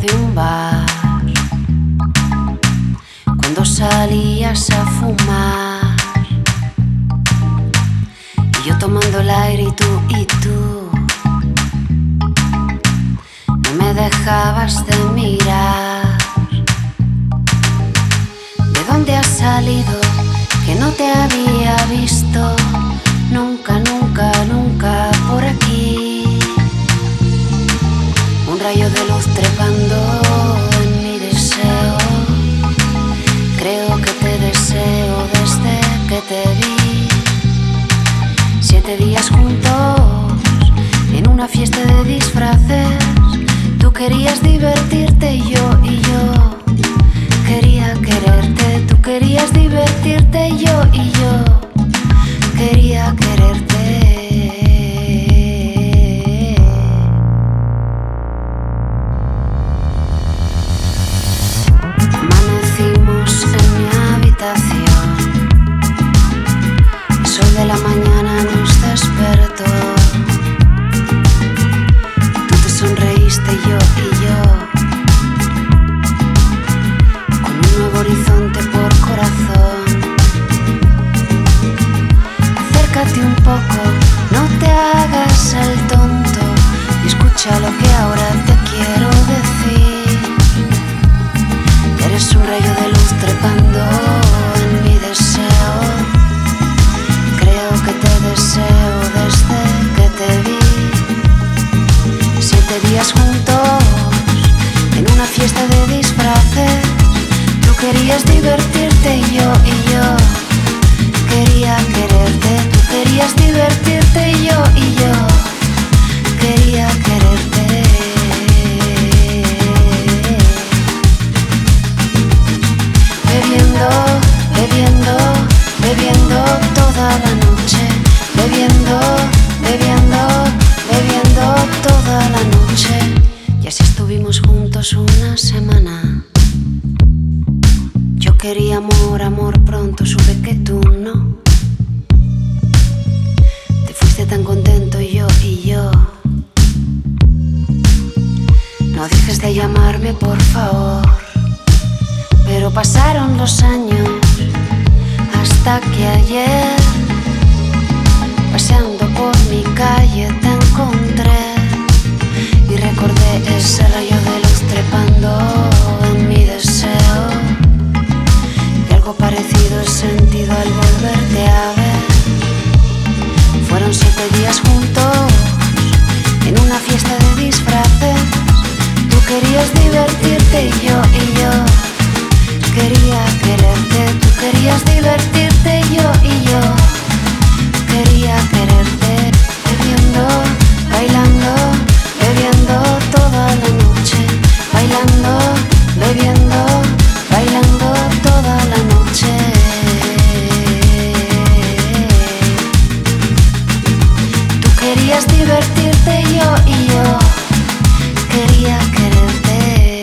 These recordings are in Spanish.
de un bar, cuando salías a fumar, y yo tomando el aire y tú no me dejabas de mirar. ¿De dónde has salido? Que no te había visto nunca, nunca, nunca por aquí. Un rayo de luz trepando en mi deseo. Creo que te deseo desde que te vi. 7 días juntos en una fiesta de disfraces. Tú querías divertirte y yo quería quererte. Tú querías divertirte y yo quería quererte. Amanecimos en mi habitación. El sol de la mañana nos despertó. Tú te sonreíste y yo con un nuevo horizonte por corazón. Acércate un poco, no te hagas el tonto y escucha lo que ahora te quiero decir. Eres un rayo de luz trepando en mi deseo. Creo que te deseo desde que te vi. 7 días juntos en una fiesta de disfraces. Tú querías divertirte y yo quería quererte. Tú querías divertirte y yo quería quererte. Bebiendo, bebiendo, bebiendo toda la noche. Bebiendo, bebiendo, bebiendo toda la noche. Y así estuvimos juntos una semana. Yo quería amor, amor pronto, supe que tú no. Te fuiste tan contento y yo no dejes de llamarme, por favor. Pero pasaron los años hasta que ayer, paseando por mi calle, te encontré y recordé ese rayo de luz trepando en mi deseo. Y algo parecido he sentido al volverte a ver. Fueron 7 días juntos en una fiesta de disfraces. Tú querías divertirte y yo quería quererte. Tú querías divertirte y yo quería quererte. Bebiendo, bailando, bebiendo toda la noche. Bailando, bebiendo, bailando toda la noche. Tú querías divertirte y yo quería quererte.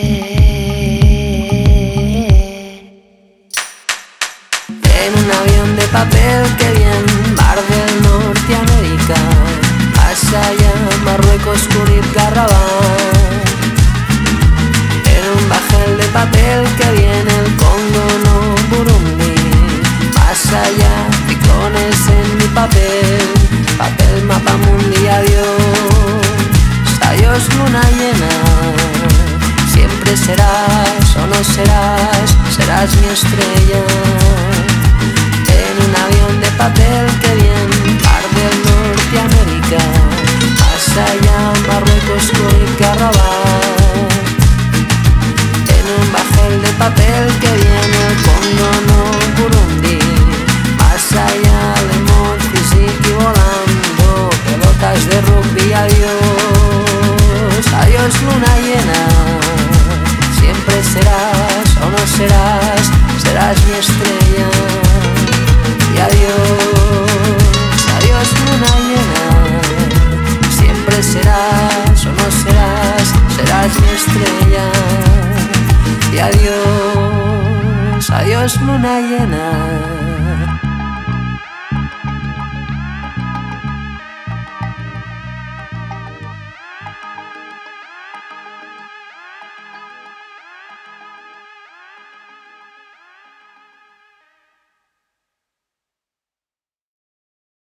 En un avión de papel que bien, Mar del Norteamérica, más allá, Marruecos, Túnez, Garrabat. En un bajel de papel que viene, el Congo, no Burundi, más allá, ciclones en mi papel, papel, mapa mundi, adiós. Adiós luna llena, siempre serás o no serás, serás mi estrella. En un avión de papel que viene, Mar del Norteamérica, más allá, Marruecos, Túnez, Garrabat. En un bajel de papel que viene, el Congo, no Burundi, más allá, Lemon, Física y volando, pelotas de rugby, adiós. Adiós luna llena, siempre serás o no serás, serás mi estrella. Y adiós, adiós luna llena, siempre serás o no serás, serás mi estrella. Y adiós, adiós luna llena.